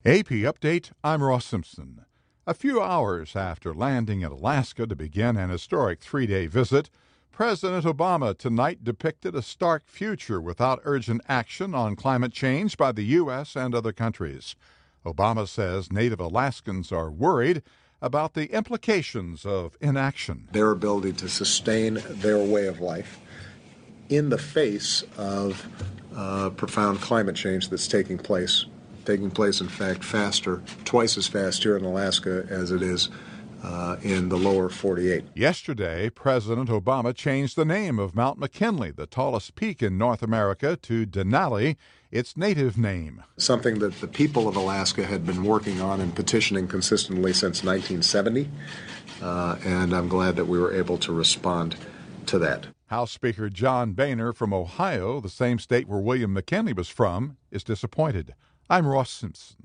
AP Update, I'm Ross Simpson. A few hours after landing in Alaska to begin an historic three-day visit, President Obama tonight depicted a stark future without urgent action on climate change by the U.S. and other countries. Obama says Native Alaskans are worried about the implications of inaction. Their ability to sustain their way of life in the face of profound climate change that's taking place, in fact, faster, twice as fast here in Alaska as it is in the lower 48. Yesterday, President Obama changed the name of Mount McKinley, the tallest peak in North America, to Denali, its native name. Something that the people of Alaska had been working on and petitioning consistently since 1970, and I'm glad that we were able to respond to that. House Speaker John Boehner from Ohio, the same state where William McKinley was from, is disappointed. I'm Ross Simpson.